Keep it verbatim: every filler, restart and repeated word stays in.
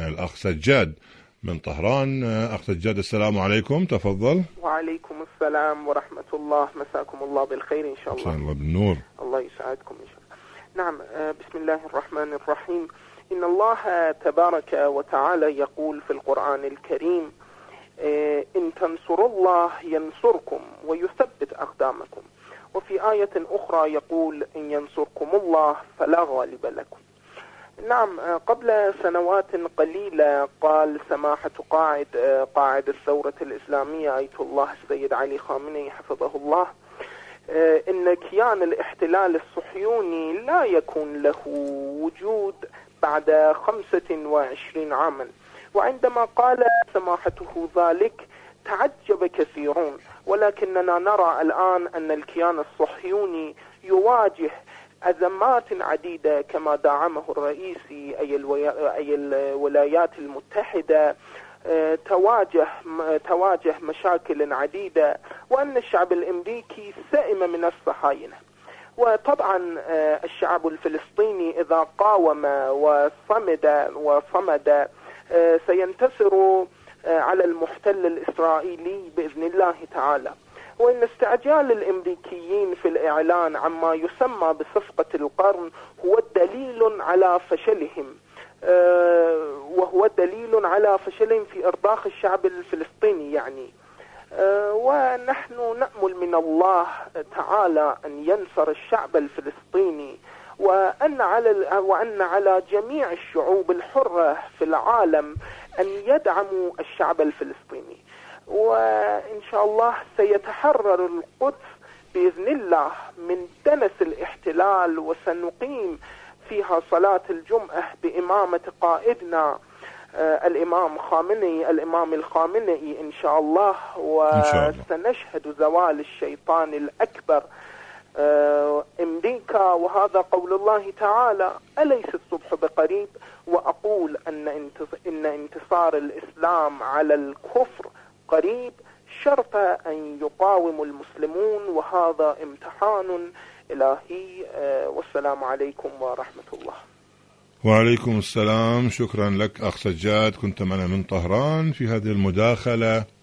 الأخ سجاد من طهران. أخ سجاد السلام عليكم، تفضل. وعليكم السلام ورحمة الله، مساكم الله بالخير إن شاء الله. إن شاء الله بالنور. الله يسعدكم إن شاء الله. نعم، بسم الله الرحمن الرحيم. إن الله تبارك وتعالى يقول في القرآن الكريم: إن تنصروا الله ينصركم ويثبت أقدامكم. وفي آية أخرى يقول: إن ينصركم الله فلا غالب لكم. نعم، قبل سنوات قليلة قال سماحة قاعد قاعد الثورة الإسلامية آية الله السيد علي خامنئي حفظه الله إن كيان الاحتلال الصهيوني لا يكون له وجود بعد خمسة وعشرين عاما. وعندما قال سماحته ذلك تعجب كثيرون، ولكننا نرى الآن أن الكيان الصهيوني يواجه أزمات عديدة كما دعمه الرئيسي أي, أي الولايات المتحدة، تواجه تواجه مشاكل عديدة، وأن الشعب الأمريكي سئم من الصهاينة. وطبعا الشعب الفلسطيني إذا قاوم وصمد وصمد سينتصر على المحتل الإسرائيلي بإذن الله تعالى. وإن استعجال الأمريكيين في الإعلان عما يسمى بصفقة القرن هو دليل على فشلهم، وهو دليل على فشلهم في إرضاء الشعب الفلسطيني يعني. ونحن نأمل من الله تعالى أن ينصر الشعب الفلسطيني، وأن على وأن على جميع الشعوب الحرة في العالم أن يدعموا الشعب الفلسطيني. وإن شاء الله سيتحرر القدس بإذن الله من دنس الاحتلال، وسنقيم فيها صلاة الجمعة بإمامة قائدنا آه الإمام خامنئي الإمام الخامنئي إن شاء الله، وسنشهد زوال الشيطان الأكبر آه أمريكا. وهذا قول الله تعالى: أليس الصبح بقريب؟ وأقول أن إن انتصار الإسلام على الكفر قريب، شرط أن يقاوم المسلمون، وهذا امتحان إلهي. والسلام عليكم ورحمة الله. وعليكم السلام، شكرا لك أخ سجاد، كنت معنا من طهران في هذه المداخلة